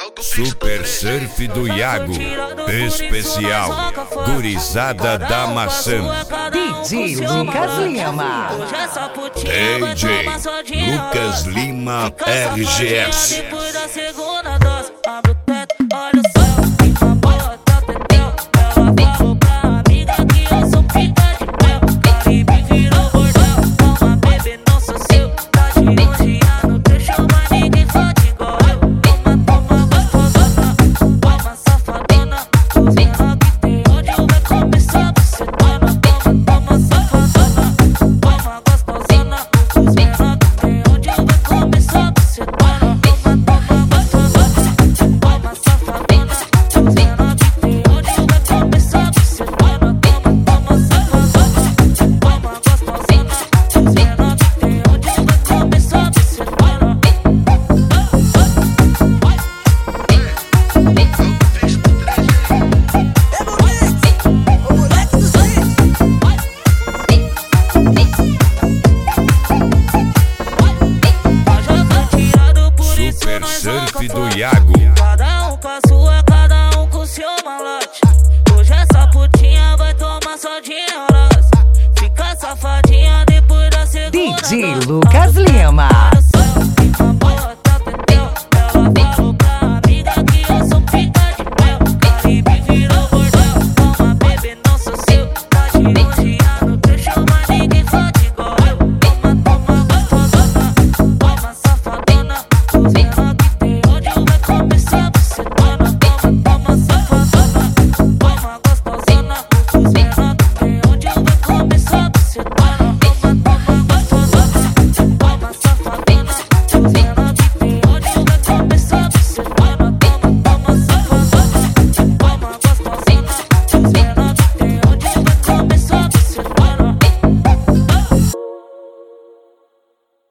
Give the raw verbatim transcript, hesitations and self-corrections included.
Super Surf do Iago, especial Gurizada da Maçã. D J Lucas Lima. D J Lucas Lima R G S. Surf do Iago. Cada um com a sua, cada um com seu malote. Hoje essa putinha vai tomar só de neurose. Fica safadinha depois da segunda. D J Lucas Lima.